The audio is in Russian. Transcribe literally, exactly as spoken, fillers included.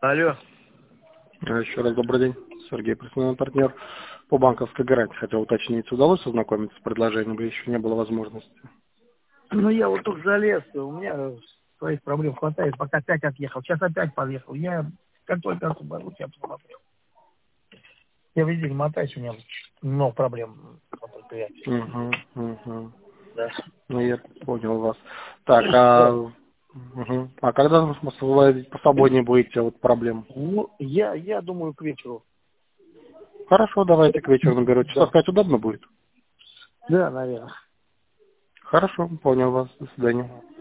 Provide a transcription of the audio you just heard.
Алло. Еще раз добрый день. Сергей, профессиональный партнер по банковской гарантии. Хотел уточнить, удалось ознакомиться с предложением или еще не было возможности? Ну, я вот тут залез, у меня своих проблем хватает, пока опять отъехал. Сейчас опять подъехал. Я как только освобожусь, я посмотрел. Я везде не мотаюсь, у меня много проблем на предприятии. Угу, угу. Да. Ну, я понял вас. Так, а, угу. А когда вы освободить посвободнее будете от проблем? Ну, я, я думаю, к вечеру. Хорошо, давайте к вечеру наберу. Да. Часов пять удобно будет? Да, наверное. Хорошо, понял вас. До свидания.